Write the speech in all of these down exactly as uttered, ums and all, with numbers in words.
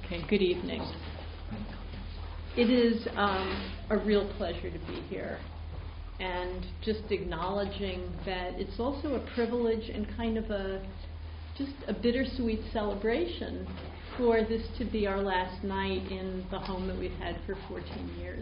Okay, good evening. It is um, a real pleasure to be here, and just acknowledging that it's also a privilege and kind of a just a bittersweet celebration for this to be our last night in the home that we've had for fourteen years.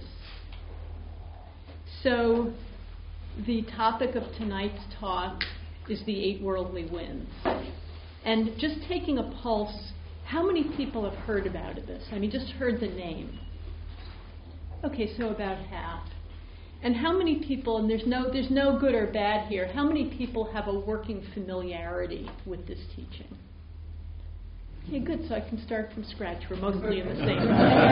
So the topic of tonight's talk is the eight worldly winds. And just taking a pulse, how many people have heard about this? I mean, just heard the name. Okay, so about half. And how many people, and there's no there's no good or bad here, how many people have a working familiarity with this teaching? Okay, good, so I can start from scratch. We're mostly in the same.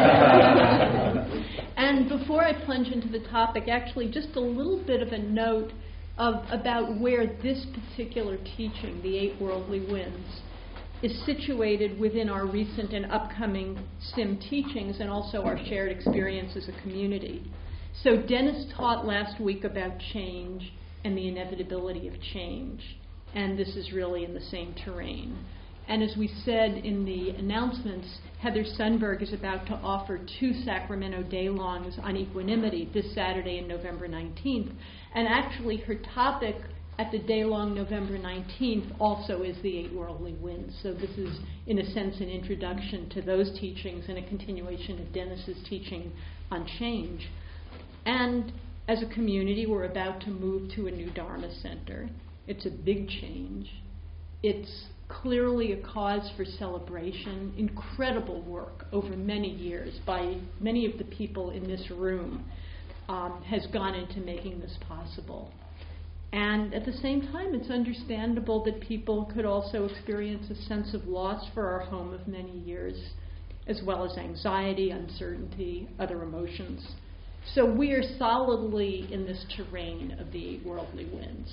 And before I plunge into the topic, actually just a little bit of a note of about where this particular teaching, the Eight Worldly Winds, is situated within our recent and upcoming S I M teachings and also our shared experience as a community. So Dennis taught last week about change and the inevitability of change, and this is really in the same terrain. And as we said in the announcements, Heather Sundberg is about to offer two Sacramento day-longs on equanimity this Saturday and November nineteenth. And actually her topic at the day-long November nineteenth also is the Eight Worldly Winds. So this is, in a sense, an introduction to those teachings and a continuation of Dennis's teaching on change. And as a community, we're about to move to a new Dharma center. It's a big change. It's clearly a cause for celebration, incredible work over many years by many of the people in this room um, has gone into making this possible. And at the same time, it's understandable that people could also experience a sense of loss for our home of many years, as well as anxiety, uncertainty, other emotions. So we are solidly in this terrain of the Eight Worldly Winds.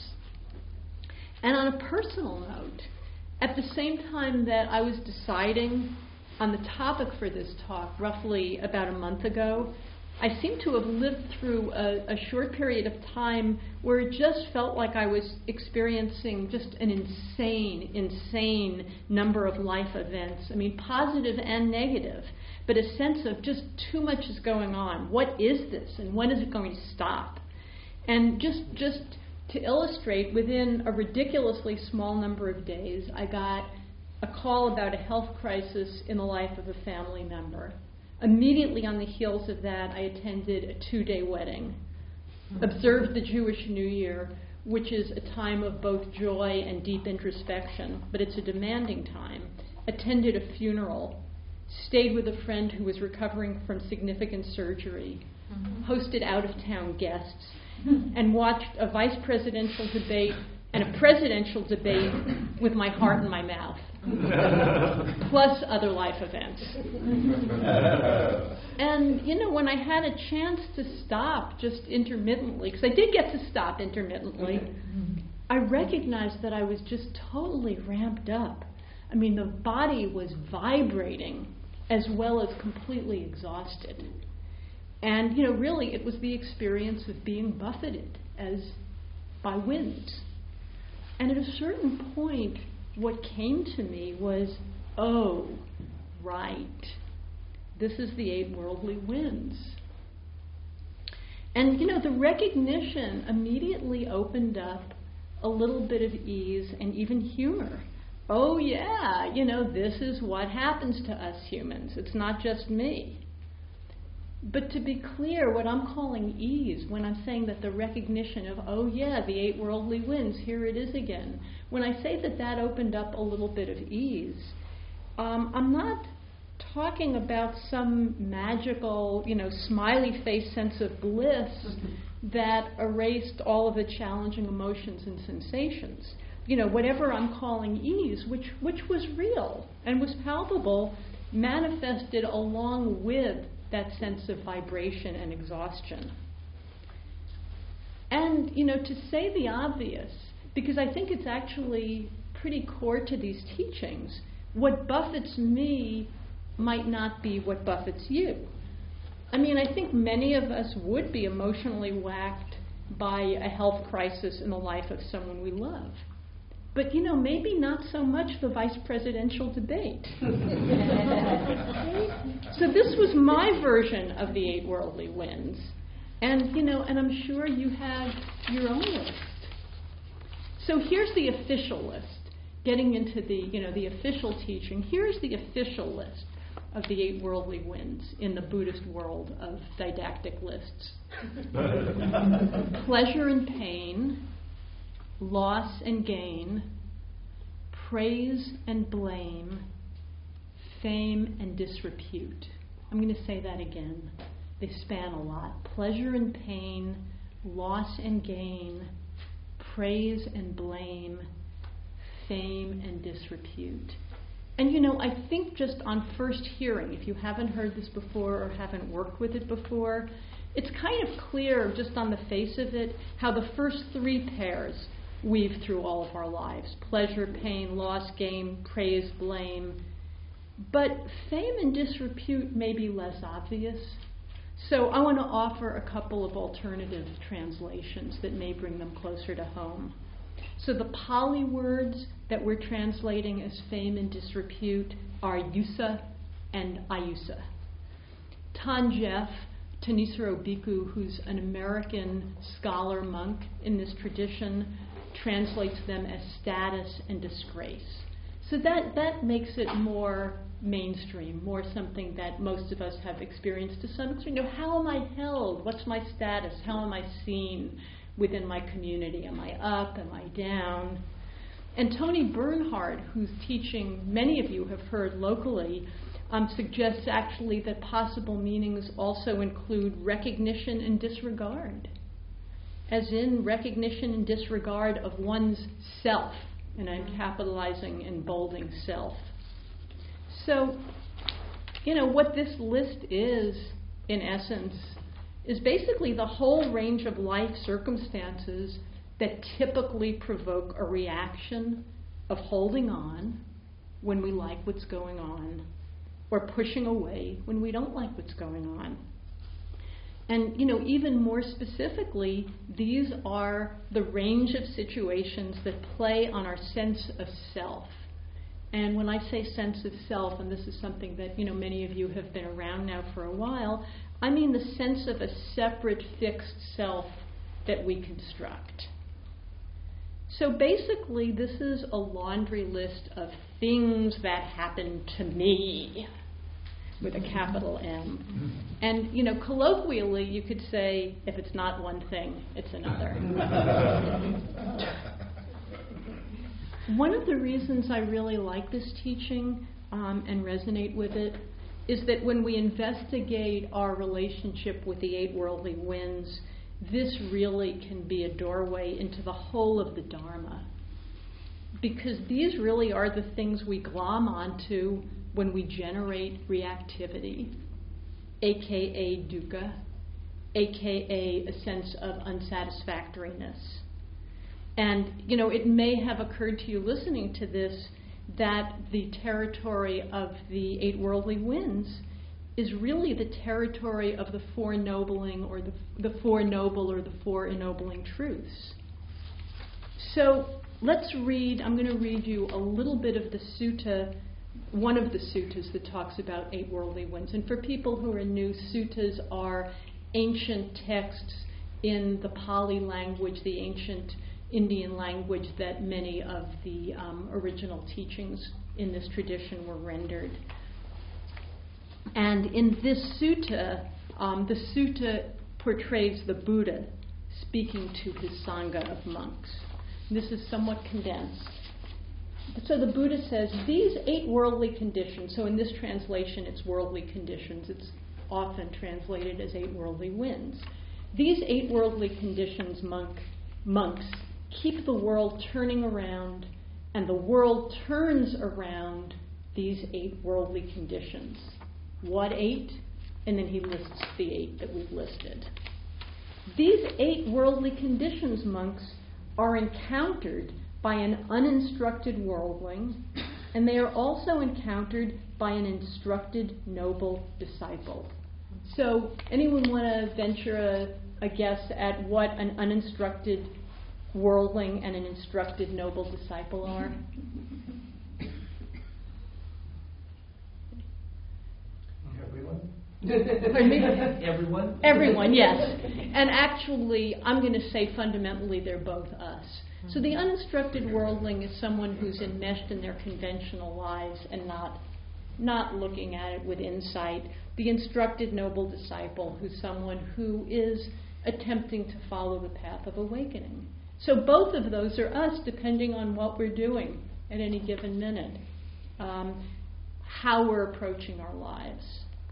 And on a personal note, at the same time that I was deciding on the topic for this talk, roughly about a month ago, I seem to have lived through a, a short period of time where it just felt like I was experiencing just an insane, insane number of life events. I mean, positive and negative, but a sense of just too much is going on. What is this, and when is it going to stop? And just just to illustrate, within a ridiculously small number of days, I got a call about a health crisis in the life of a family member. Immediately on the heels of that, I attended a two-day wedding, observed the Jewish New Year, which is a time of both joy and deep introspection, but it's a demanding time, attended a funeral, stayed with a friend who was recovering from significant surgery, mm-hmm. hosted out-of-town guests, and watched a vice presidential debate and a presidential debate with my heart in my mouth, plus other life events. And, you know, when I had a chance to stop just intermittently, because I did get to stop intermittently, I recognized that I was just totally ramped up. I mean, the body was vibrating as well as completely exhausted. And, you know, really it was the experience of being buffeted as by winds. And at a certain point, what came to me was, oh, right, this is the Eight Worldly Winds. And, you know, the recognition immediately opened up a little bit of ease and even humor. Oh, yeah, you know, this is what happens to us humans. It's not just me. But to be clear, what I'm calling ease, when I'm saying that the recognition of, oh yeah, the Eight Worldly Winds, here it is again. When I say that that opened up a little bit of ease, um, I'm not talking about some magical, you know, smiley face sense of bliss mm-hmm. that erased all of the challenging emotions and sensations. You know, whatever I'm calling ease, which which was real and was palpable, manifested along with that sense of vibration and exhaustion. And, you know, to say the obvious, because I think it's actually pretty core to these teachings, what buffets me might not be what buffets you. I mean, I think many of us would be emotionally whacked by a health crisis in the life of someone we love. But, you know, maybe not so much the vice presidential debate. Okay? So this was my version of the eight worldly winds. And, you know, and I'm sure you have your own list. So here's the official list. Getting into the, you know, the official teaching, here's the official list of the eight worldly winds in the Buddhist world of didactic lists. Pleasure and pain, loss and gain, praise and blame, fame and disrepute. I'm going to say that again. They span a lot. Pleasure and pain, loss and gain, praise and blame, fame and disrepute. And you know, I think just on first hearing, if you haven't heard this before or haven't worked with it before, it's kind of clear just on the face of it how the first three pairs weave through all of our lives. Pleasure, pain, loss, gain, praise, blame. But fame and disrepute may be less obvious. So I want to offer a couple of alternative translations that may bring them closer to home. So the Pali words that we're translating as fame and disrepute are yusa and ayusa. Tanjef, Tanisaro Bhikkhu, who's an American scholar monk in this tradition, translates them as status and disgrace. So that, that makes it more mainstream, more something that most of us have experienced to some extent. You know, how am I held? What's my status? How am I seen within my community? Am I up? Am I down? And Tony Bernhard, whose teaching many of you have heard locally, um, suggests actually that possible meanings also include recognition and disregard, as in recognition and disregard of one's self, and I'm capitalizing and bolding self. So, you know, what this list is, in essence, is basically the whole range of life circumstances that typically provoke a reaction of holding on when we like what's going on, or pushing away when we don't like what's going on. And, you know, even more specifically, these are the range of situations that play on our sense of self. And when I say sense of self, and this is something that, you know, many of you have been around now for a while, I mean the sense of a separate, fixed self that we construct. So basically, this is a laundry list of things that happen to me, with a capital M. And, you know, colloquially, you could say, if it's not one thing, it's another. One of the reasons I really like this teaching um, and resonate with it is that when we investigate our relationship with the eight worldly winds, this really can be a doorway into the whole of the Dharma. Because these really are the things we glom onto when we generate reactivity, aka dukkha, aka a sense of unsatisfactoriness. And, you know, it may have occurred to you listening to this that the territory of the eight worldly winds is really the territory of the four ennobling or the, the four noble or the four ennobling truths. So let's read, I'm going to read you a little bit of the sutta, one of the suttas that talks about eight worldly winds. And for people who are new, suttas are ancient texts in the Pali language, the ancient Indian language that many of the um, original teachings in this tradition were rendered. And in this sutta, um, the sutta portrays the Buddha speaking to his sangha of monks. This is somewhat condensed. So the Buddha says, these eight worldly conditions, so in this translation it's worldly conditions, it's often translated as eight worldly winds. These eight worldly conditions, monk, monks, keep the world turning around, and the world turns around these eight worldly conditions. What eight? And then he lists the eight that we've listed. These eight worldly conditions, monks, are encountered by an uninstructed worldling, and they are also encountered by an instructed noble disciple. So anyone want to venture a, a guess at what an uninstructed worldling and an instructed noble disciple are? Everyone. Pardon me? Everyone? Everyone, yes. And actually, I'm going to say fundamentally they're both us. So the uninstructed worldling is someone who's enmeshed in their conventional lives and not not looking at it with insight. The instructed noble disciple, who's someone who is attempting to follow the path of awakening. So both of those are us, depending on what we're doing at any given minute, um, how we're approaching our lives.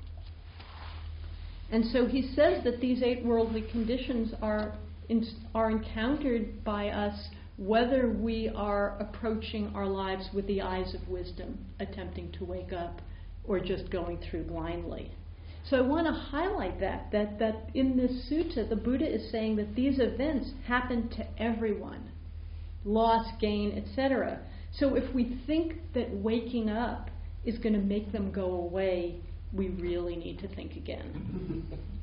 And so he says that these eight worldly conditions are in, are encountered by us whether we are approaching our lives with the eyes of wisdom, attempting to wake up, or just going through blindly. So I want to highlight that, that, that in this sutta, the Buddha is saying that these events happen to everyone. Loss, gain, et cetera. So if we think that waking up is going to make them go away, we really need to think again.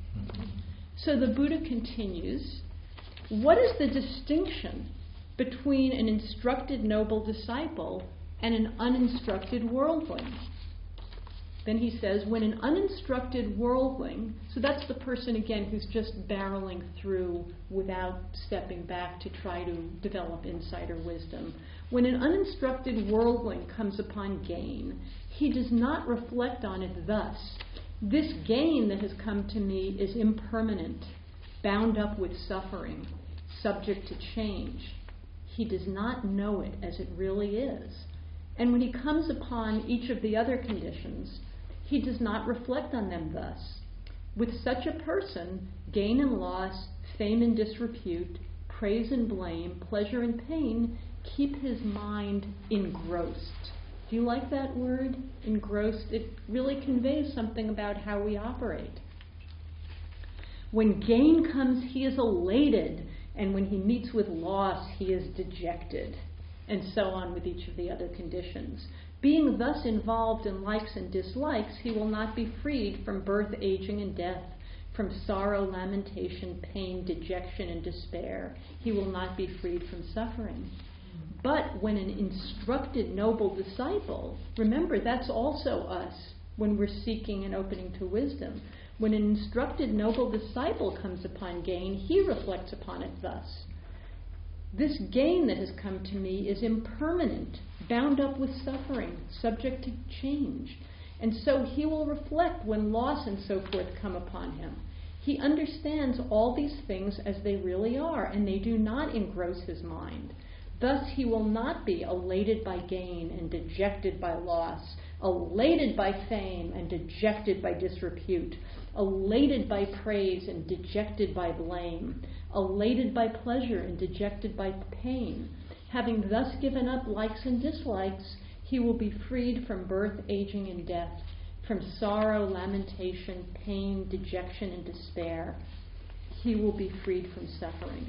So the Buddha continues, what is the distinction between an instructed noble disciple and an uninstructed worldling? Then he says, when an uninstructed worldling, so that's the person again who's just barreling through without stepping back to try to develop insight or wisdom. When an uninstructed worldling comes upon gain, he does not reflect on it thus. This gain that has come to me is impermanent, bound up with suffering, subject to change. He does not know it as it really is. And when he comes upon each of the other conditions, he does not reflect on them thus. With such a person, gain and loss, fame and disrepute, praise and blame, pleasure and pain, keep his mind engrossed. Do you like that word, engrossed? It really conveys something about how we operate. When gain comes, he is elated, and when he meets with loss, he is dejected, and so on with each of the other conditions. Being thus involved in likes and dislikes, he will not be freed from birth, aging, and death, from sorrow, lamentation, pain, dejection, and despair. He will not be freed from suffering. But when an instructed noble disciple, remember that's also us when we're seeking and opening to wisdom. When an instructed noble disciple comes upon gain, he reflects upon it thus. This gain that has come to me is impermanent, bound up with suffering, subject to change. And so he will reflect when loss and so forth come upon him. He understands all these things as they really are, and they do not engross his mind. Thus he will not be elated by gain and dejected by loss, elated by fame and dejected by disrepute, elated by praise and dejected by blame, elated by pleasure and dejected by pain. Having thus given up likes and dislikes, he will be freed from birth, aging, and death, from sorrow, lamentation, pain, dejection, and despair. He will be freed from suffering.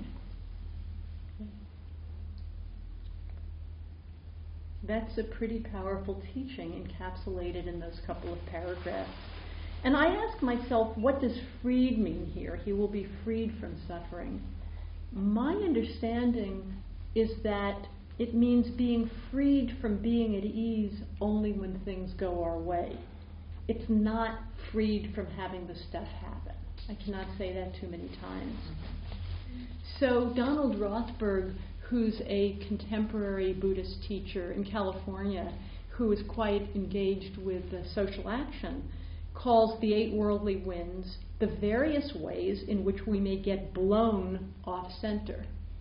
That's a pretty powerful teaching encapsulated in those couple of paragraphs. And I ask myself, what does freed mean here? He will be freed from suffering. My understanding is that it means being freed from being at ease only when things go our way. It's not freed from having the stuff happen. I cannot say that too many times. So Donald Rothberg, who's a contemporary Buddhist teacher in California who is quite engaged with uh, social action, calls the eight worldly winds the various ways in which we may get blown off center.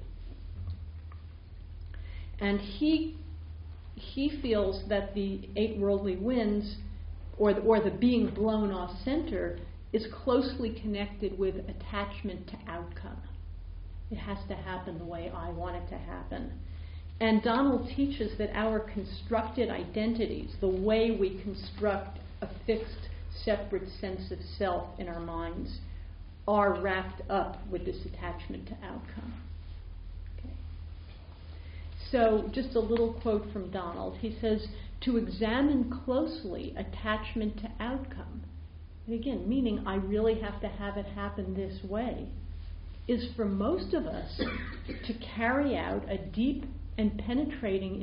And he he feels that the eight worldly winds, or the, or the being blown off center, is closely connected with attachment to outcome. It has to happen the way I want it to happen. And Donald teaches that our constructed identities, the way we construct a fixed, separate sense of self in our minds, are wrapped up with this attachment to outcome. Okay. So just a little quote from Donald. He says, to examine closely attachment to outcome, and again, meaning I really have to have it happen this way, is for most of us to carry out a deep and penetrating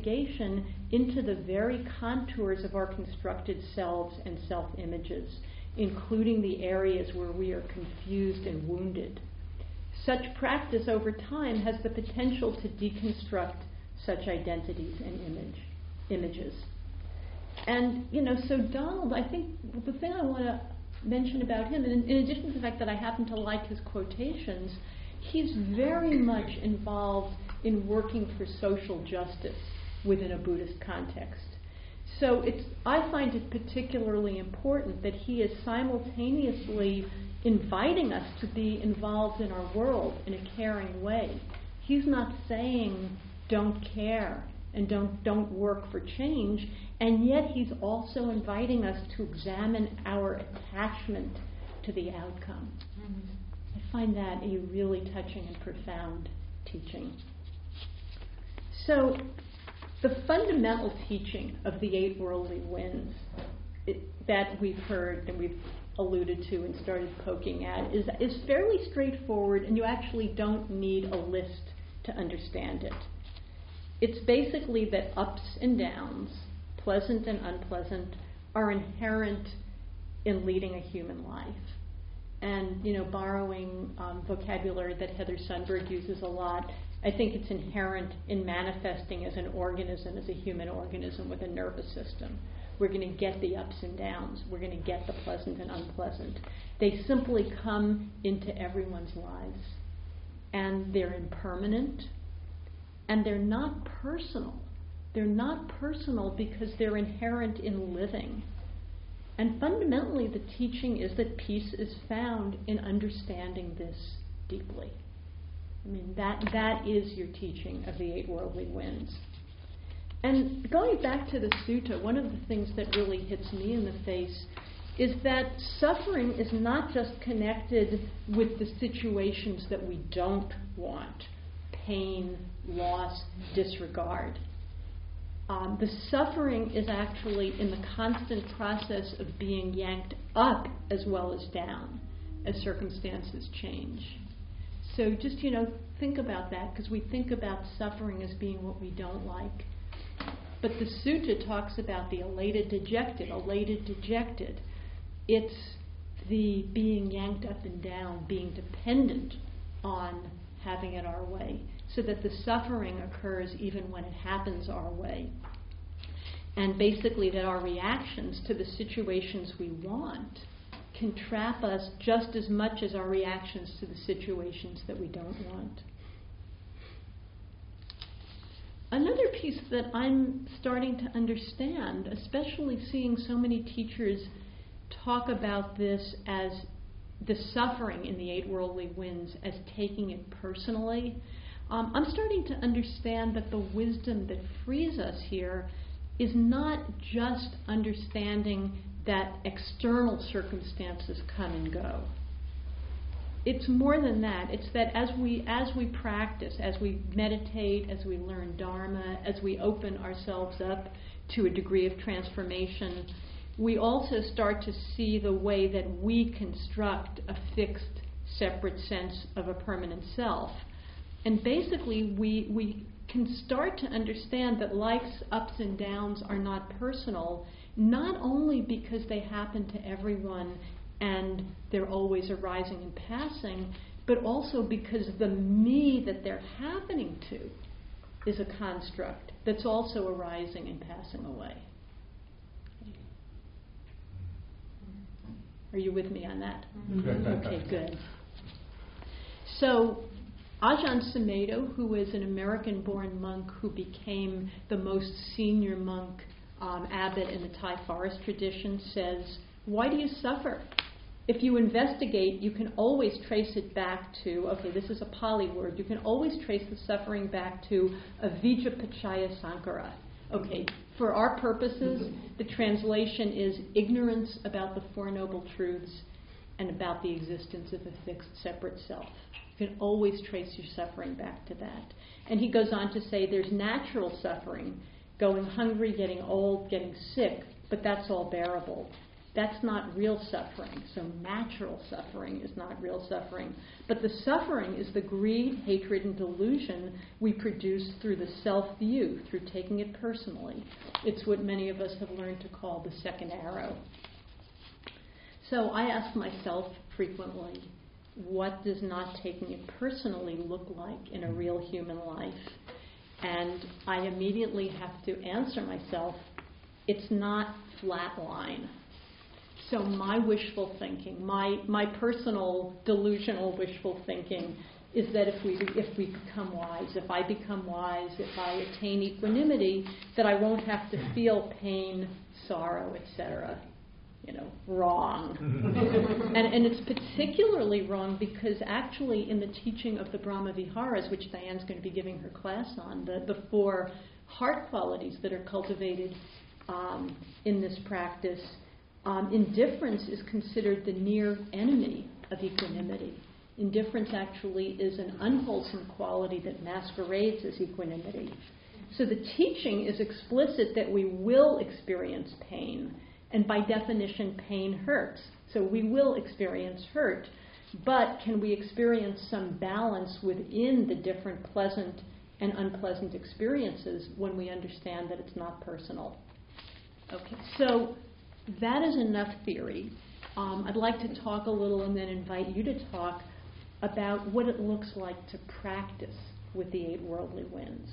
investigation into the very contours of our constructed selves and self-images. including the areas where we are confused and wounded. Such practice over time has the potential to deconstruct such identities and image, images. And, you know, so Donald, I think the thing I want to mention about him, in, in addition to the fact that I happen to like his quotations, he's very much involved in working for social justice within a Buddhist context. So it's, I find it particularly important that he is simultaneously inviting us to be involved in our world in a caring way. He's not saying don't care and don't don't work for change, and yet he's also inviting us to examine our attachment to the outcome. Mm-hmm. I find that a really touching and profound teaching. So the fundamental teaching of the Eight Worldly Winds it, that we've heard and we've alluded to and started poking at is, is fairly straightforward, and you actually don't need a list to understand it. It's basically that ups and downs, pleasant and unpleasant, are inherent in leading a human life. And, you know, borrowing um, vocabulary that Heather Sundberg uses a lot, I think it's inherent in manifesting as an organism, as a human organism with a nervous system. We're going to get the ups and downs. We're going to get the pleasant and unpleasant. They simply come into everyone's lives. And they're impermanent. And they're not personal. They're not personal because they're inherent in living. And fundamentally, the teaching is that peace is found in understanding this deeply. I mean, that that is your teaching of the Eight Worldly Winds. And going back to the sutta, one of the things that really hits me in the face is that suffering is not just connected with the situations that we don't want, pain, loss, disregard. Um, the suffering is actually in the constant process of being yanked up as well as down as circumstances change. So just, you know, think about that, because we think about suffering as being what we don't like. But the sutta talks about the elated dejected, elated dejected. It's the being yanked up and down, being dependent on having it our way, so that the suffering occurs even when it happens our way. And basically that our reactions to the situations we want can trap us just as much as our reactions to the situations that we don't want. Another piece that I'm starting to understand, especially seeing so many teachers talk about this as the suffering in the Eight Worldly Winds as taking it personally, um, I'm starting to understand that the wisdom that frees us here is not just understanding that external circumstances come and go. It's more than that. It's that as we as we practice, as we meditate, as we learn Dharma, as we open ourselves up to a degree of transformation, we also start to see the way that we construct a fixed, separate sense of a permanent self. And basically, we we can start to understand that life's ups and downs are not personal, not only because they happen to everyone and they're always arising and passing, but also because the me that they're happening to is a construct that's also arising and passing away. Are you with me on that? Mm-hmm. Okay, good. So, Ajahn Sumedho, who is an American-born monk who became the most senior monk um, abbot in the Thai forest tradition, says, why do you suffer? If you investigate, you can always trace it back to, okay, this is a Pali word, you can always trace the suffering back to avijjapachaya sankara. Okay, for our purposes, the translation is ignorance about the Four Noble Truths and about the existence of a fixed, separate self. You can always trace your suffering back to that. And he goes on to say there's natural suffering, going hungry, getting old, getting sick, but that's all bearable. That's not real suffering. So natural suffering is not real suffering. But the suffering is the greed, hatred, and delusion we produce through the self-view, through taking it personally. It's what many of us have learned to call the second arrow. So I ask myself frequently, what does not taking it personally look like in a real human life? And I immediately have to answer myself, it's not flatline. So my wishful thinking, my, my personal delusional wishful thinking is that if we if we become wise, if I become wise, if I attain equanimity, that I won't have to feel pain, sorrow, et cetera. You know, wrong. and, and it's particularly wrong because actually in the teaching of the Brahma Viharas, which Diane's going to be giving her class on, the, the four heart qualities that are cultivated um, in this practice, um, indifference is considered the near enemy of equanimity. Indifference actually is an unwholesome quality that masquerades as equanimity. So the teaching is explicit that we will experience pain. And by definition, pain hurts. So we will experience hurt. But can we experience some balance within the different pleasant and unpleasant experiences when we understand that it's not personal? Okay, so that is enough theory. Um, I'd like to talk a little and then invite you to talk about what it looks like to practice with the eight worldly winds.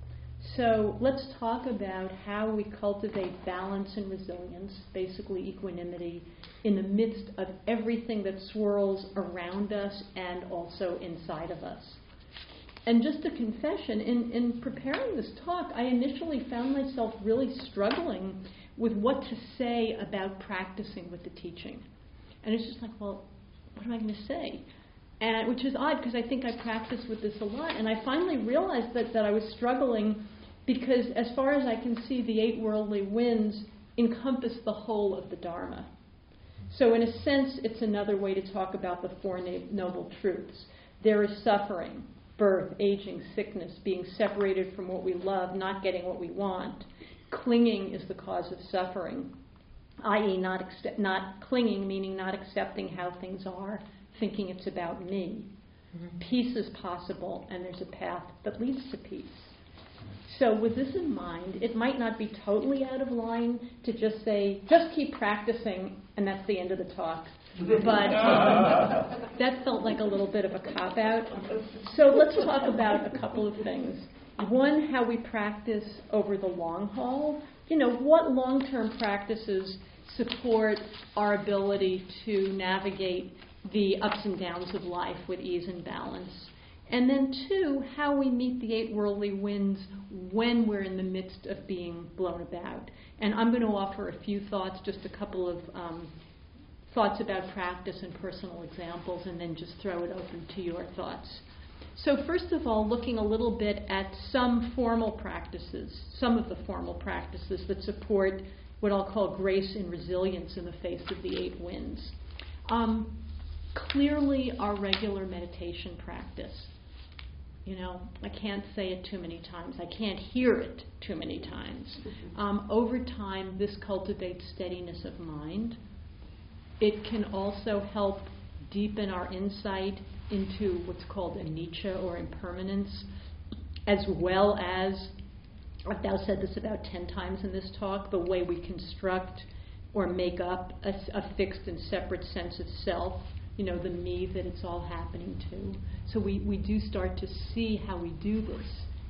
So let's talk about how we cultivate balance and resilience, basically equanimity, in the midst of everything that swirls around us and also inside of us. And just a confession, in, in preparing this talk, I initially found myself really struggling with what to say about practicing with the teaching. And it's just like, well, what am I going to say? And which is odd because I think I practice with this a lot. And I finally realized that, that I was struggling because as far as I can see, the eight worldly winds encompass the whole of the Dharma. So in a sense, it's another way to talk about the Four Noble Truths. There is suffering, birth, aging, sickness, being separated from what we love, not getting what we want. Clinging is the cause of suffering, that is not, accept, not clinging, meaning not accepting how things are, thinking it's about me. Mm-hmm. Peace is possible, and there's a path that leads to peace. So with this in mind, it might not be totally out of line to just say, just keep practicing, and that's the end of the talk. But um, that felt like a little bit of a cop-out. So let's talk about a couple of things. One, how we practice over the long haul. You know, what long-term practices support our ability to navigate the ups and downs of life with ease and balance. And then two, how we meet the eight worldly winds when we're in the midst of being blown about. And I'm going to offer a few thoughts, just a couple of um, thoughts about practice and personal examples, and then just throw it open to your thoughts. So first of all, looking a little bit at some formal practices, some of the formal practices that support what I'll call grace and resilience in the face of the eight winds. Um, clearly, our regular meditation practice. You know, I can't say it too many times. I can't hear it too many times. Um, over time, this cultivates steadiness of mind. It can also help deepen our insight into what's called anicca or impermanence, as well as, I've now said this about ten times in this talk, the way we construct or make up a, a fixed and separate sense of self, you know, the me that it's all happening to. So we, we do start to see how we do this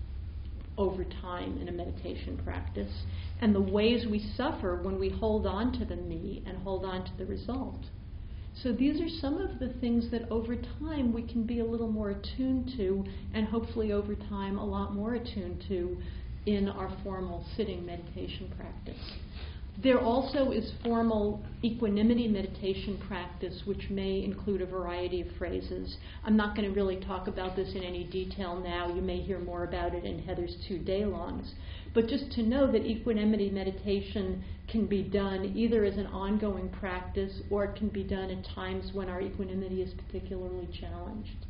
over time in a meditation practice, and the ways we suffer when we hold on to the me and hold on to the result. So these are some of the things that over time we can be a little more attuned to, and hopefully over time a lot more attuned to in our formal sitting meditation practice. There also is formal equanimity meditation practice, which may include a variety of phrases. I'm not going to really talk about this in any detail now. You may hear more about it in Heather's two day-longs. But just to know that equanimity meditation can be done either as an ongoing practice or it can be done at times when our equanimity is particularly challenged.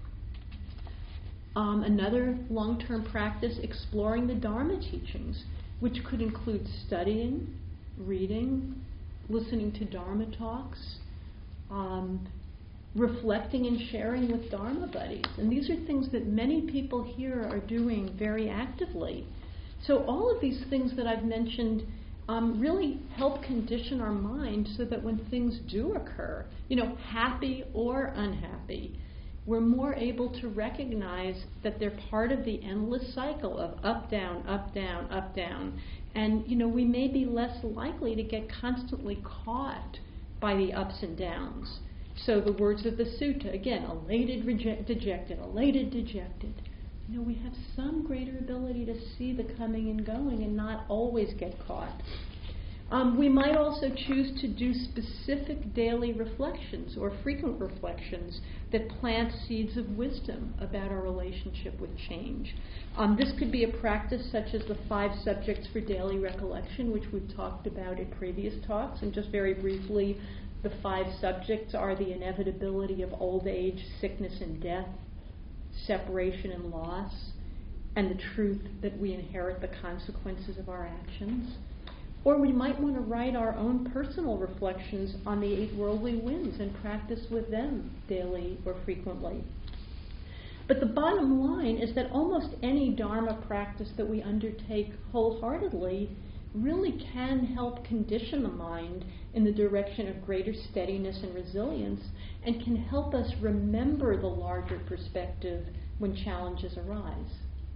Um, another long-term practice, exploring the Dharma teachings, which could include studying, reading, listening to Dharma talks, um, reflecting and sharing with Dharma buddies. And these are things that many people here are doing very actively. So all of these things that I've mentioned um, really help condition our mind so that when things do occur, you know, happy or unhappy, we're more able to recognize that they're part of the endless cycle of up, down, up, down, up, down. And, you know, we may be less likely to get constantly caught by the ups and downs. So the words of the sutta, again, elated, reject, dejected, elated, dejected. You know, we have some greater ability to see the coming and going and not always get caught. Um, we might also choose to do specific daily reflections or frequent reflections that plant seeds of wisdom about our relationship with change. Um, this could be a practice such as the five subjects for daily recollection, which we've talked about in previous talks. And just very briefly, the five subjects are the inevitability of old age, sickness and death, separation and loss, and the truth that we inherit the consequences of our actions. Or we might want to write our own personal reflections on the eight worldly winds and practice with them daily or frequently. But the bottom line is that almost any Dharma practice that we undertake wholeheartedly really can help condition the mind in the direction of greater steadiness and resilience, and can help us remember the larger perspective when challenges arise.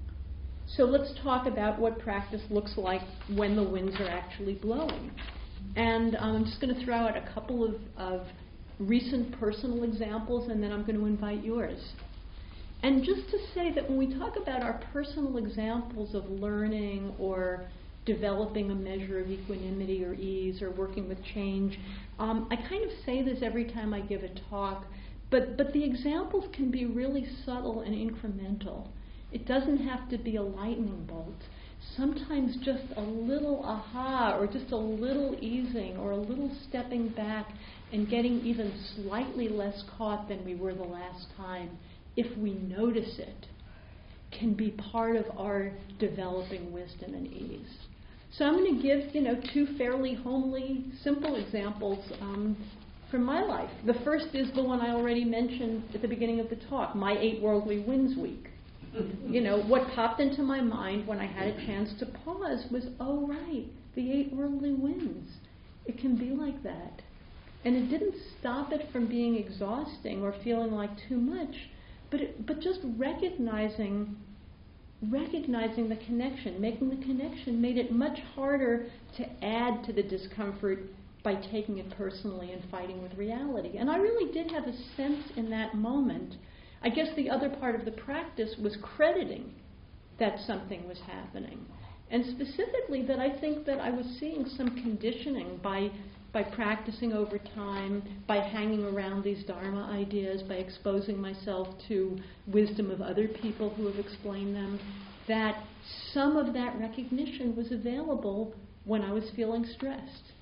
So let's talk about what practice looks like when the winds are actually blowing. And um, I'm just going to throw out a couple of, of recent personal examples, and then I'm going to invite yours. And just to say that when we talk about our personal examples of learning or developing a measure of equanimity or ease or working with change, um, I kind of say this every time I give a talk, but, but the examples can be really subtle and incremental. It doesn't have to be a lightning bolt. Sometimes just a little aha or just a little easing or a little stepping back and getting even slightly less caught than we were the last time, if we notice it, can be part of our developing wisdom and ease. So I'm going to give, you know, two fairly homely, simple examples um, from my life. The first is the one I already mentioned at the beginning of the talk, my Eight Worldly Winds week. You know, what popped into my mind when I had a chance to pause was, oh, right, the eight worldly winds. It can be like that. And it didn't stop it from being exhausting or feeling like too much, but it, but just recognizing recognizing the connection, making the connection made it much harder to add to the discomfort by taking it personally and fighting with reality. And I really did have a sense in that moment. I guess the other part of the practice was crediting that something was happening. And specifically that I think that I was seeing some conditioning by by practicing over time, by hanging around these Dharma ideas, by exposing myself to wisdom of other people who have explained them, that some of that recognition was available when I was feeling stressed.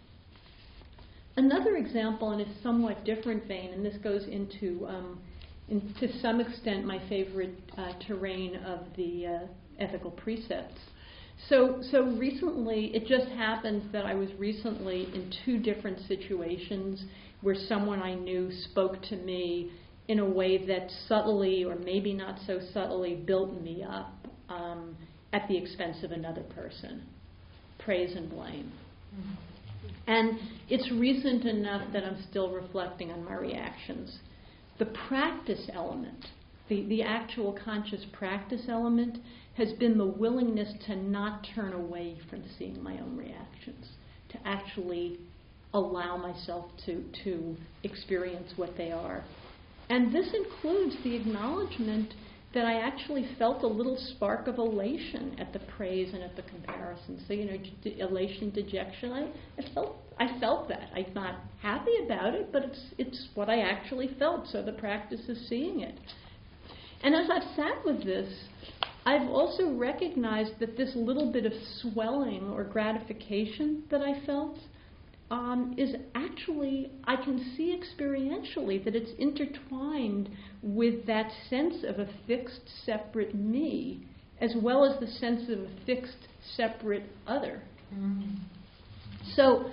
Another example in a somewhat different vein, and this goes into um, In, to some extent, my favorite uh, terrain of the uh, ethical precepts. So, so recently, it just happened that I was recently in two different situations where someone I knew spoke to me in a way that subtly, or maybe not so subtly, built me up um, at the expense of another person. Praise and blame. Mm-hmm. And it's recent enough that I'm still reflecting on my reactions. The practice element, the, the actual conscious practice element, has been the willingness to not turn away from seeing my own reactions, to actually allow myself to, to experience what they are. And this includes the acknowledgement that I actually felt a little spark of elation at the praise and at the comparison. So, you know, de- elation, dejection, I, I felt I felt that. I'm not happy about it, but it's it's what I actually felt, so the practice is seeing it. And as I've sat with this, I've also recognized that this little bit of swelling or gratification that I felt um, is actually, I can see experientially that it's intertwined with that sense of a fixed, separate me, as well as the sense of a fixed, separate other. Mm-hmm. So,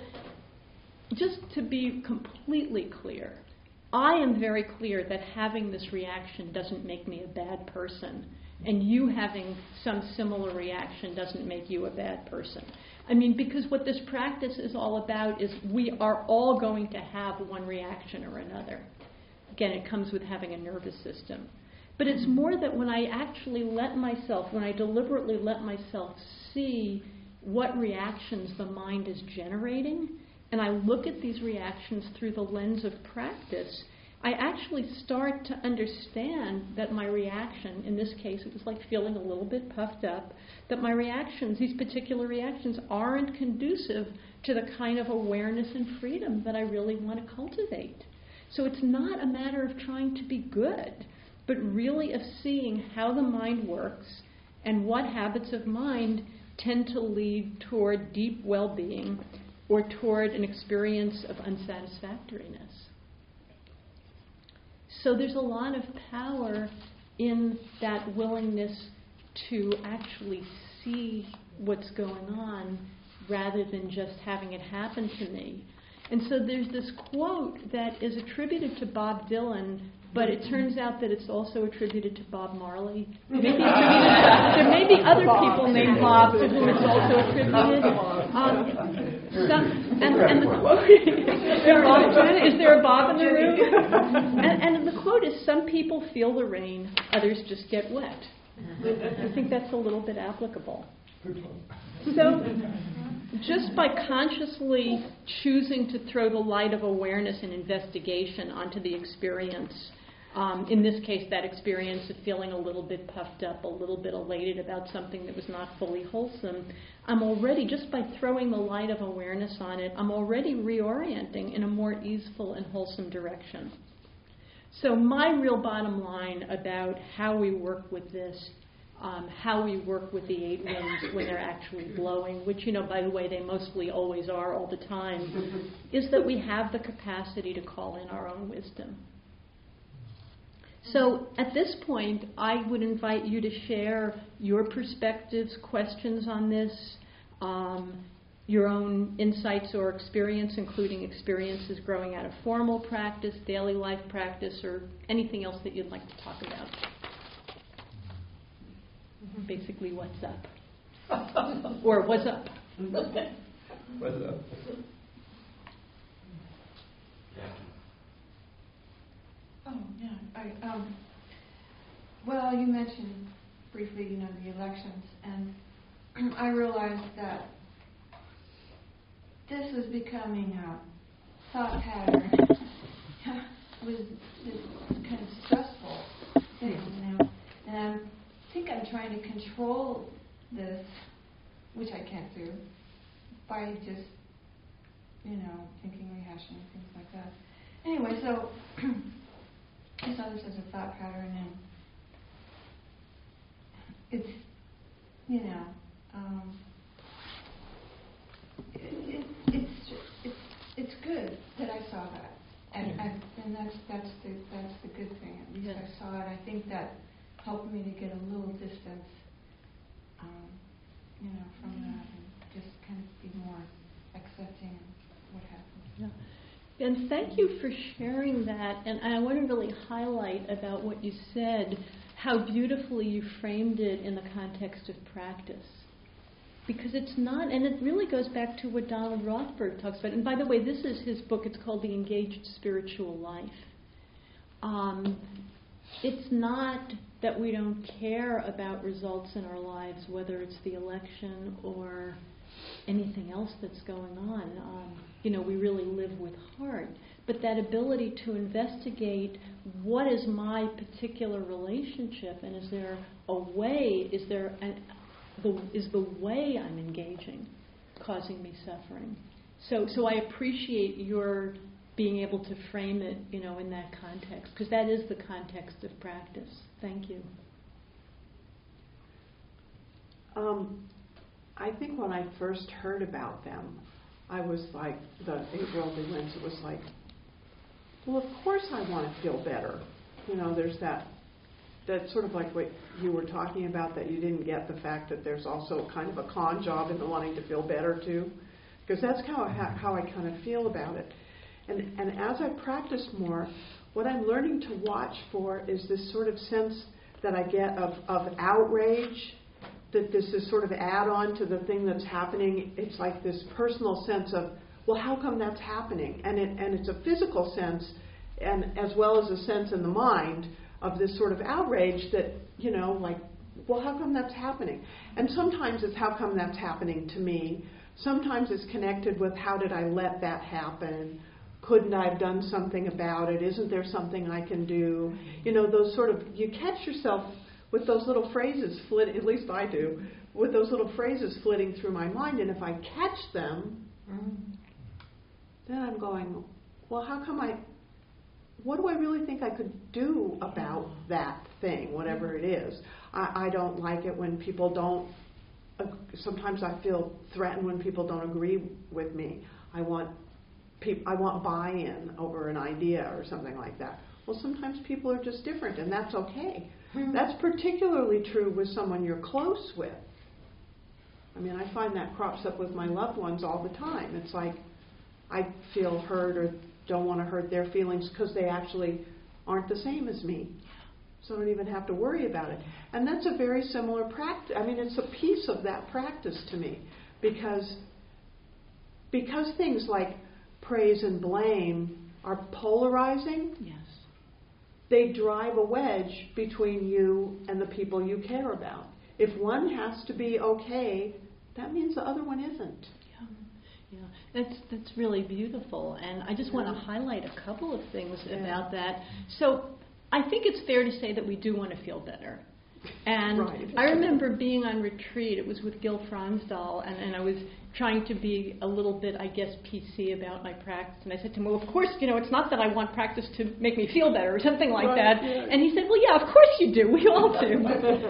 just to be completely clear, I am very clear that having this reaction doesn't make me a bad person. and you having some similar reaction doesn't make you a bad person. I mean, because what this practice is all about is we are all going to have one reaction or another. Again, it comes with having a nervous system. But it's more that when I actually let myself, when I deliberately let myself see what reactions the mind is generating, and I look at these reactions through the lens of practice, I actually start to understand that my reaction, in this case it was like feeling a little bit puffed up, that my reactions, these particular reactions, aren't conducive to the kind of awareness and freedom that I really want to cultivate. So it's not a matter of trying to be good, but really of seeing how the mind works and what habits of mind tend to lead toward deep well-being or toward an experience of unsatisfactoriness. So there's a lot of power in that willingness to actually see what's going on rather than just having it happen to me. And so there's this quote that is attributed to Bob Dylan, but it turns out that it's also attributed to Bob Marley. Maybe attributed, there may be other people named Bob to whom it's also attributed. Um, some, and, and the quote is there, Bob, is there a Bob in the room? And, and the quote is, "Some people feel the rain, others just get wet." I think that's a little bit applicable. So just by consciously choosing to throw the light of awareness and investigation onto the experience, um, in this case that experience of feeling a little bit puffed up, a little bit elated about something that was not fully wholesome, I'm already, just by throwing the light of awareness on it, I'm already reorienting in a more easeful and wholesome direction. So my real bottom line about how we work with this, Um, how we work with the eight winds when they're actually blowing, which, you know, by the way, they mostly always are all the time, is that we have the capacity to call in our own wisdom. So at this point, I would invite you to share your perspectives, questions on this, um, your own insights or experience, including experiences growing out of formal practice, daily life practice, or anything else that you'd like to talk about. Basically, what's up? Or what's up? What's up? Oh, yeah. I, um, well, you mentioned briefly, you know, the elections, and I realized that this was becoming a thought pattern. It was this kind of stressful thing, you know, and I'm I think I'm trying to control this, which I can't do, by just, you know, thinking, rehashing, things like that. Anyway, so I saw this as a thought pattern, and it's, you know, um, it, it, it's it's it's good that I saw that, and I, and that's that's the that's the good thing. At least yes. I saw it. I think that helped me to get a little distance, um, you know, from that, and just kind of be more accepting of what happened. Yeah. And thank you for sharing that. And I want to really highlight about what you said, how beautifully you framed it in the context of practice. Because it's not, and it really goes back to what Donald Rothberg talks about. And by the way, this is his book. It's called The Engaged Spiritual Life. Um, it's not that we don't care about results in our lives, whether it's the election or anything else that's going on. Um, you know, we really live with heart. But that ability to investigate what is my particular relationship, and is there a way, is there an, the, is the way I'm engaging causing me suffering? So, so I appreciate your being able to frame it, you know, in that context, because that is the context of practice. Thank you. Um, I think when I first heard about them, I was like, the eight worldly winds, it was like, well, of course I want to feel better. You know, there's that, that's sort of like what you were talking about, that you didn't get the fact that there's also kind of a con job in the wanting to feel better too, because that's how I, how I kind of feel about it. And, and as I practice more, what I'm learning to watch for is this sort of sense that I get of, of outrage, that this is sort of add-on to the thing that's happening. It's like this personal sense of, well, how come that's happening? And it and it's a physical sense, and as well as a sense in the mind of this sort of outrage that, you know, like, well, how come that's happening? And sometimes it's how come that's happening to me. Sometimes it's connected with how did I let that happen? Couldn't I have done something about it? Isn't there something I can do? You know, those sort of, you catch yourself with those little phrases, flit, at least I do, with those little phrases flitting through my mind. And if I catch them, mm. then I'm going, well, how come I, what do I really think I could do about that thing, whatever it is? I, I don't like it when people don't, uh, sometimes I feel threatened when people don't agree with me. I want peop, I want buy-in over an idea or something like that. Well, sometimes people are just different, and that's okay. Mm-hmm. That's particularly true with someone you're close with. I mean, I find that crops up with my loved ones all the time. It's like I feel hurt or don't want to hurt their feelings because they actually aren't the same as me. So I don't even have to worry about it. And that's a very similar practice. I mean, it's a piece of that practice to me because, because things like praise and blame are polarizing. Yes. They drive a wedge between you and the people you care about. If one has to be okay, that means the other one isn't. Yeah, yeah. That's that's really beautiful, and I just yeah. want to highlight a couple of things yeah. about that. So I think it's fair to say that we do want to feel better. And right. I remember being on retreat. It was with Gil Fronsdal, and, and I was trying to be a little bit, I guess, P C about my practice. And I said to him, well, of course, you know, it's not that I want practice to make me feel better or something like right, that. Yeah. And he said, well, yeah, of course you do. We all do.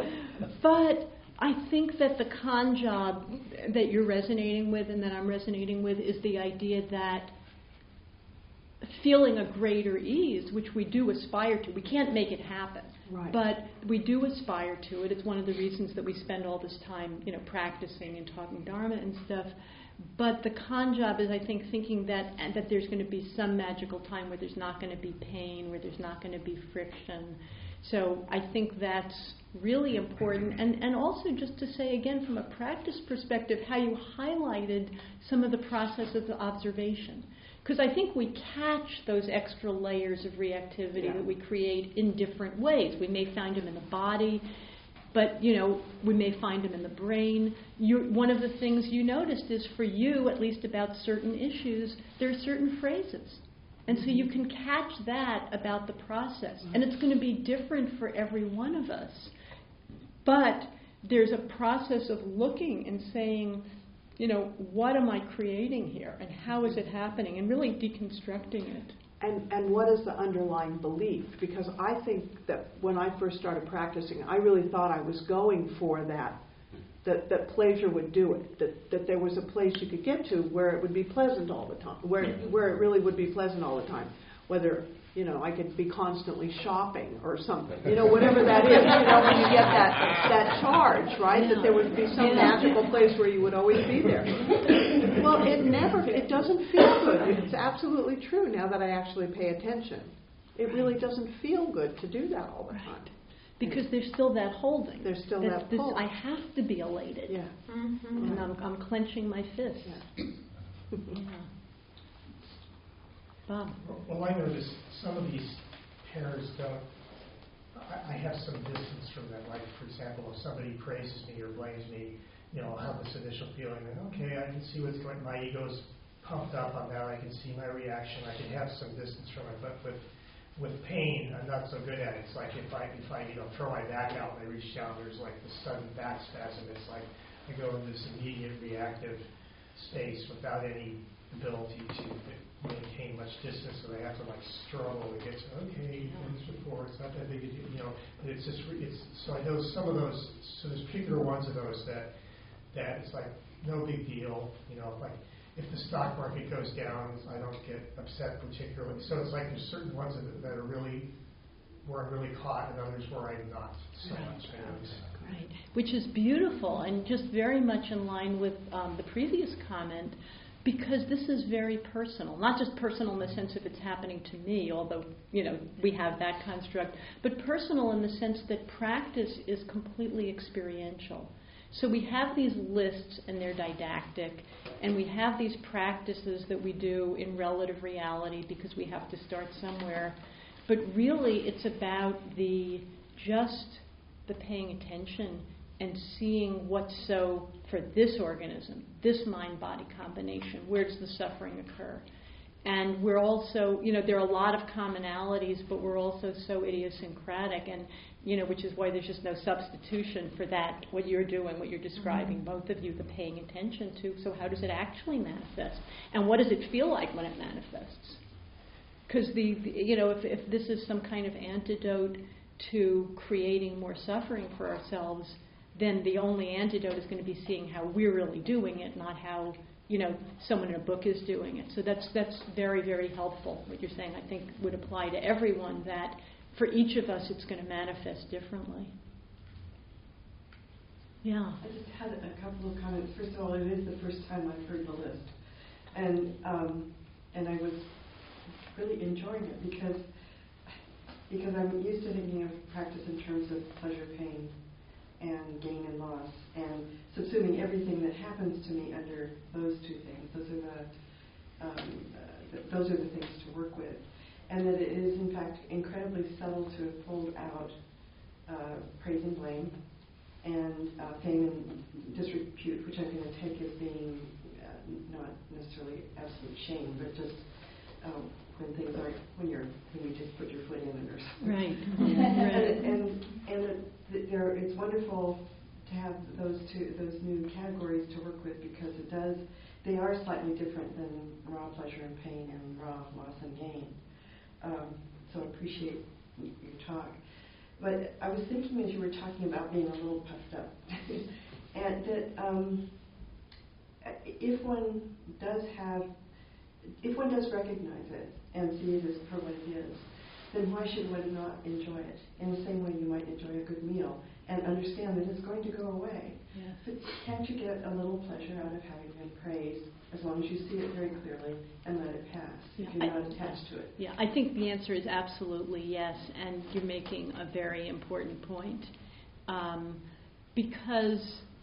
But I think that the con job that you're resonating with and that I'm resonating with is the idea that feeling a greater ease, which we do aspire to, we can't make it happen. Right. But we do aspire to it. It's one of the reasons that we spend all this time, you know, practicing and talking Dharma and stuff. But the con job is, I think, thinking that and that there's going to be some magical time where there's not going to be pain, where there's not going to be friction. So I think that's really important. And, and also just to say, again, from a practice perspective, how you highlighted some of the processes of observation. Because I think we catch those extra layers of reactivity yeah. that we create in different ways. We may find them in the body, but, you know, we may find them in the brain. You're, one of the things you noticed is for you, at least about certain issues, there are certain phrases. And so you can catch that about the process. And it's going to be different for every one of us. But there's a process of looking and saying, you know, what am I creating here, and how is it happening, and really deconstructing it. And and what is the underlying belief? Because I think that when I first started practicing, I really thought I was going for that, that, that pleasure would do it, that, that there was a place you could get to where it would be pleasant all the time, where where it really would be pleasant all the time, whether, you know, I could be constantly shopping or something, you know, whatever that is, you know, when you get that that charge, right, yeah. that there would be some yeah. magical place where you would always be there. Well, it never, it doesn't feel good. It's absolutely true now that I actually pay attention. It really doesn't feel good to do that all the time. Right. Because there's still that holding. There's still That's that this, pull. I have to be elated. Yeah. Mm-hmm. And I'm, I'm clenching my fists. Yeah. yeah. Bob. Well, I notice some of these pairs don't, I, I have some distance from them. Like, for example, if somebody praises me or blames me, you know, I'll have this initial feeling that, okay, I can see what's going on. My ego's pumped up on that. I can see my reaction. I can have some distance from it. But with with pain, I'm not so good at it. It's like if I, if I, you know, throw my back out and I reach down, there's like the sudden back spasm. It's like I go into this immediate reactive space without any ability to maintain much distance, so they have to like struggle to get to, okay, it's before, it's not that big a deal, you know, but it's just, it's, so I know some of those, so there's particular ones of those that, that it's like, no big deal, you know, like, if the stock market goes down, I don't get upset particularly, so it's like there's certain ones that, that are really, where I'm really caught, and others where I'm not so right. much. Right, which is beautiful, and just very much in line with um, the previous comment, because this is very personal, not just personal in the sense of it's happening to me, although, you know, we have that construct, but personal in the sense that practice is completely experiential. So we have these lists and they're didactic, and we have these practices that we do in relative reality because we have to start somewhere. But really it's about the just the paying attention and seeing what's so, for this organism, this mind-body combination, where does the suffering occur? And we're also, you know, there are a lot of commonalities, but we're also so idiosyncratic, and, you know, which is why there's just no substitution for that, what you're doing, what you're describing, mm-hmm. both of you, the paying attention to. So how does it actually manifest? And what does it feel like when it manifests? Because, the, the, you know, if, if this is some kind of antidote to creating more suffering for ourselves, then the only antidote is going to be seeing how we're really doing it, not how, you know, someone in a book is doing it. So that's that's very, very helpful. What you're saying, I think, would apply to everyone, that for each of us it's going to manifest differently. Yeah. I just had a couple of comments. First of all, it is the first time I've heard the list. And um, and I was really enjoying it because because I'm used to thinking of practice in terms of pleasure, pain, and gain and loss, and subsuming everything that happens to me under those two things. Those are the um, uh, th- those are the things to work with, and that it is in fact incredibly subtle to have pulled out uh, praise and blame, and uh, fame and disrepute, which I'm going to take as being uh, not necessarily absolute shame, but just um, when things aren't, when you're when you just put your foot in it or something. Right. and and, and it, there, it's wonderful to have those two, those new categories to work with, because it does, they are slightly different than raw pleasure and pain and raw loss and gain. Um, so I appreciate your talk. But I was thinking as you were talking about being a little puffed up, and that um, if one does have, if one does recognize it and see it as for what it is, then why should one not enjoy it in the same way you might enjoy a good meal and understand that it's going to go away? Yes. But can't you get a little pleasure out of having been praised, as long as you see it very clearly and let it pass, Yeah, if you're I, not attached to it? Yeah, I think the answer is absolutely yes, and you're making a very important point. Um, because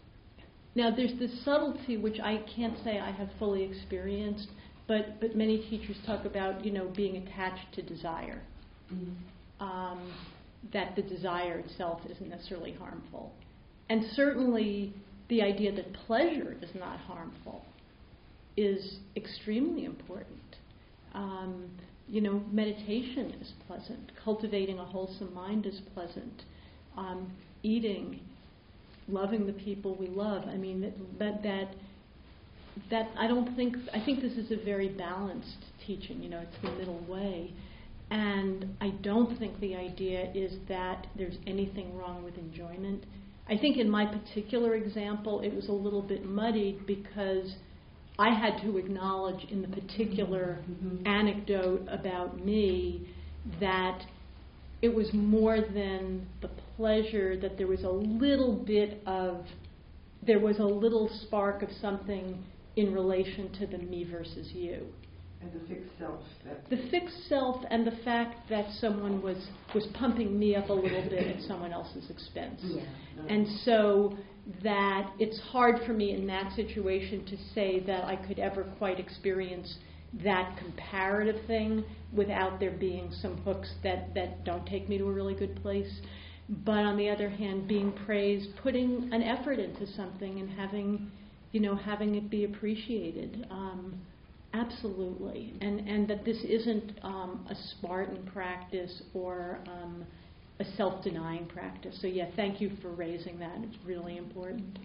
now there's this subtlety which I can't say I have fully experienced, but, but many teachers talk about, you know, being attached to desire. Mm-hmm. Um, that the desire itself isn't necessarily harmful. And certainly the idea that pleasure is not harmful is extremely important. Um, you know, meditation is pleasant. Cultivating a wholesome mind is pleasant. Um, eating, loving the people we love. I mean, that, that, that I don't think, I think this is a very balanced teaching. You know, it's the middle way. And I don't think the idea is that there's anything wrong with enjoyment. I think in my particular example, it was a little bit muddied because I had to acknowledge in the particular mm-hmm. anecdote about me that it was more than the pleasure, that there was a little bit of, there was a little spark of something in relation to the me versus you. And the fixed self. That the fixed self and the fact that someone was, was pumping me up a little bit at someone else's expense. Yeah, no. And so that it's hard for me in that situation to say that I could ever quite experience that comparative thing without there being some hooks that, that don't take me to a really good place. But on the other hand, being praised, putting an effort into something and having, you know, having it be appreciated. Um, Absolutely, and and that this isn't um, a Spartan practice or um, a self-denying practice. So yeah, thank you for raising that. It's really important.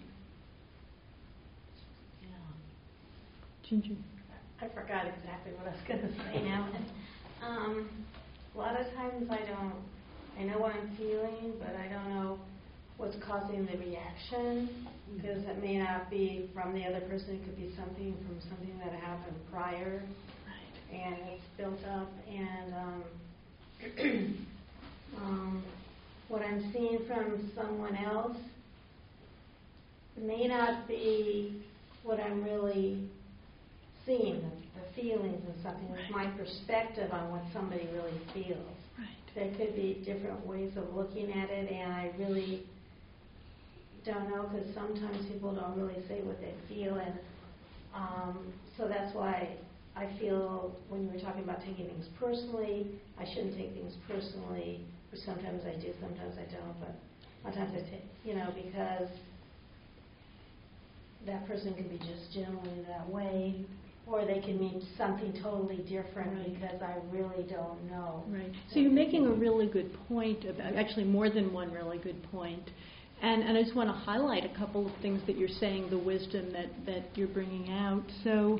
Yeah. Ginger. I forgot exactly what I was going to say now. Um, a lot of times I don't, I know what I'm feeling, but I don't know what's causing the reaction, because it may not be from the other person. It could be something from something that happened prior, right. And it's built up. And um, um, what I'm seeing from someone else may not be what I'm really seeing the, the feelings and something. It's my perspective on what somebody really feels. Right. There could be different ways of looking at it, and I really don't know, because sometimes people don't really say what they feel, and um, so that's why I feel when you were talking about taking things personally, I shouldn't take things personally, or sometimes I do, sometimes I don't, but sometimes I take, you know, because that person can be just generally that way, or they can mean something totally different Right. because I really don't know. Right. So you're making a really good point about, actually more than one really good point. And, and I just want to highlight a couple of things that you're saying, the wisdom that, that you're bringing out. So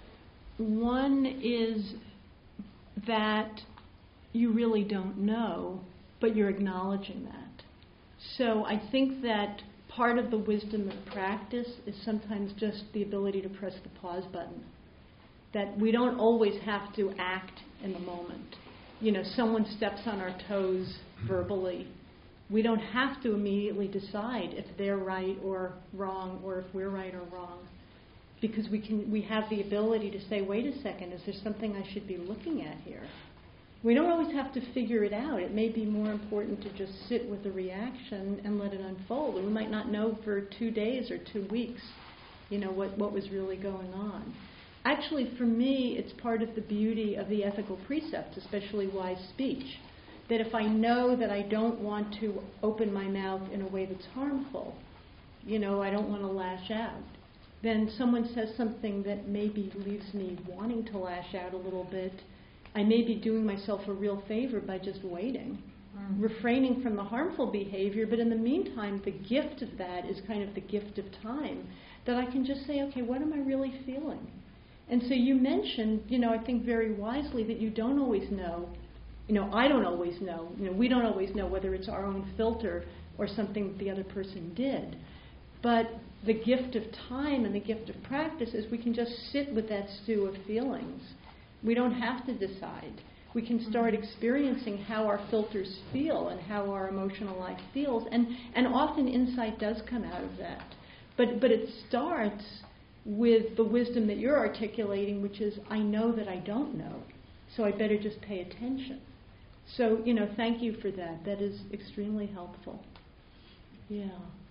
one is that you really don't know, but you're acknowledging that. So I think that part of the wisdom of practice is sometimes just the ability to press the pause button. That we don't always have to act in the moment. You know, someone steps on our toes verbally. We don't have to immediately decide if they're right or wrong, or if we're right or wrong, because we can. We have the ability to say, "Wait a second, is there something I should be looking at here?" We don't always have to figure it out. It may be more important to just sit with the reaction and let it unfold. And we might not know for two days or two weeks, you know, what, what was really going on. Actually, for me, it's part of the beauty of the ethical precepts, especially wise speech, that if I know that I don't want to open my mouth in a way that's harmful, you know, I don't want to lash out, then someone says something that maybe leaves me wanting to lash out a little bit, I may be doing myself a real favor by just waiting, mm. refraining from the harmful behavior, but in the meantime, the gift of that is kind of the gift of time, that I can just say, okay, what am I really feeling? And so you mentioned, you know, I think very wisely that you don't always know, you know, I don't always know, you know, we don't always know whether it's our own filter or something that the other person did. But the gift of time and the gift of practice is we can just sit with that stew of feelings. We don't have to decide. We can start experiencing how our filters feel and how our emotional life feels, and, and often insight does come out of that. But but it starts with the wisdom that you're articulating, which is, I know that I don't know, so I better just pay attention. So, you know, thank you for that. That is extremely helpful. Yeah.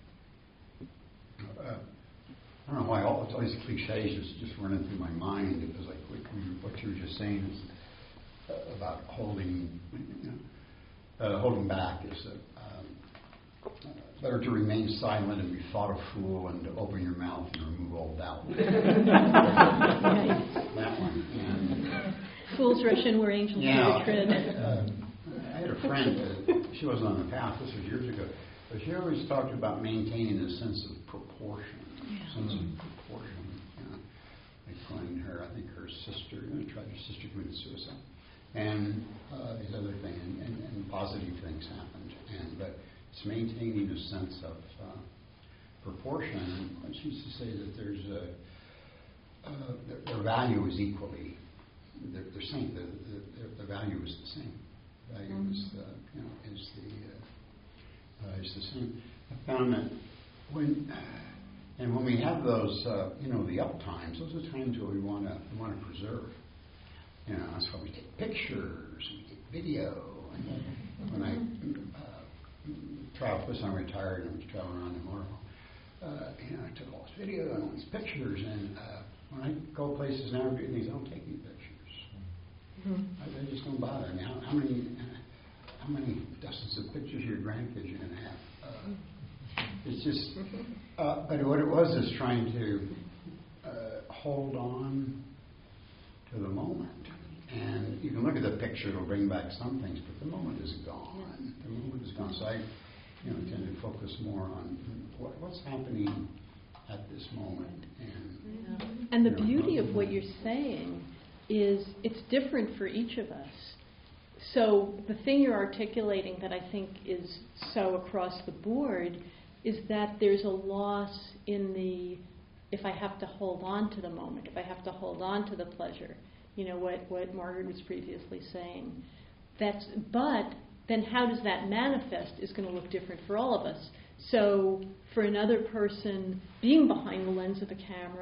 Uh, I don't know why all, all these cliches just, just running through my mind. It was like what you, what you were just saying is uh, about holding, you know, uh, holding back is uh, um, better to remain silent and be thought a fool, and to open your mouth and remove all doubt. That one. And, Fools rush in where angels yeah, tread. Uh, I had a friend. Uh, she wasn't on the path. This was years ago, but she always talked about maintaining a sense of proportion. Yeah. Sense of proportion. You know, I find her. I think her sister. You know, tried her sister committed suicide, and uh, these other things, and, and, and positive things happened. And but it's maintaining a sense of uh, proportion. And she used to say that there's a uh, their, their value is equally. They're, they're same. The, the, the value is the same. The value mm-hmm. is the you know is the uh, uh, is the same. I found that when and when we have those uh, you know the up times, those are times where we want to we want to preserve. You know, that's why we take pictures and we take video. And when I uh, traveled, first time I retired and I was traveling around in motorhome, uh, you know, I took all this video and all these pictures. And uh, when I go places now, I don't take any pictures. Mm-hmm. I, I just don't bother. I mean, how, how many how many dozens of pictures of your grandkids you're going to have? Uh, it's just, uh, but what it was is trying to uh, hold on to the moment. And you can look at the picture; it'll bring back some things, but the moment is gone. The moment is gone. So I, you know, tend to focus more on what, what's happening at this moment. And yeah. and the you know, beauty of what you're saying is it's different for each of us. So the thing you're articulating that I think is so across the board is that there's a loss in the, if I have to hold on to the moment, if I have to hold on to the pleasure, you know, what, what Margaret was previously saying. That's, but then how does that manifest is going to look different for all of us. So for another person, being behind the lens of the camera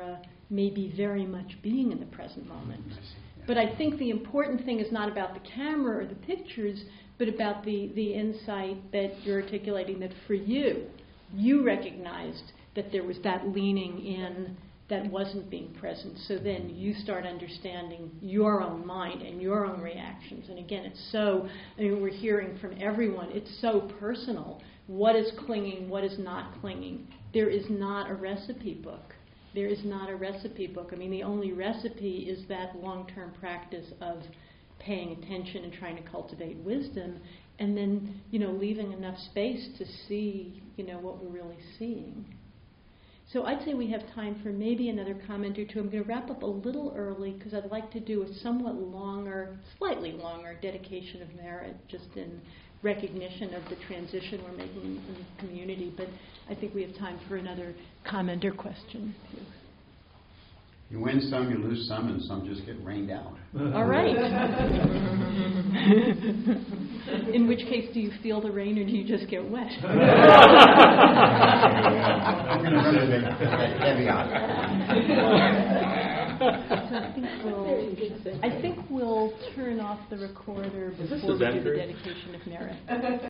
may be very much being in the present moment. I see, yeah. But I think the important thing is not about the camera or the pictures, but about the, the insight that you're articulating, that for you, you recognized that there was that leaning in that wasn't being present. So then you start understanding your own mind and your own reactions. And again, it's so, I mean, we're hearing from everyone, it's so personal. What is clinging, what is not clinging? There is not a recipe book. There is not a recipe book. I mean, the only recipe is that long-term practice of paying attention and trying to cultivate wisdom, and then, you know, leaving enough space to see, you know, what we're really seeing. So I'd say we have time for maybe another comment or two. I'm going to wrap up a little early because I'd like to do a somewhat longer, slightly longer dedication of merit, just in recognition of the transition we're making in the community. But I think we have time for another comment or question. You win some, you lose some, and some just get rained out. All right. In which case, do you feel the rain or do you just get wet? I'm going to run a bit caveat. So I think we'll, I think we'll turn off the recorder Is this before we do the Zen group? dedication of merit.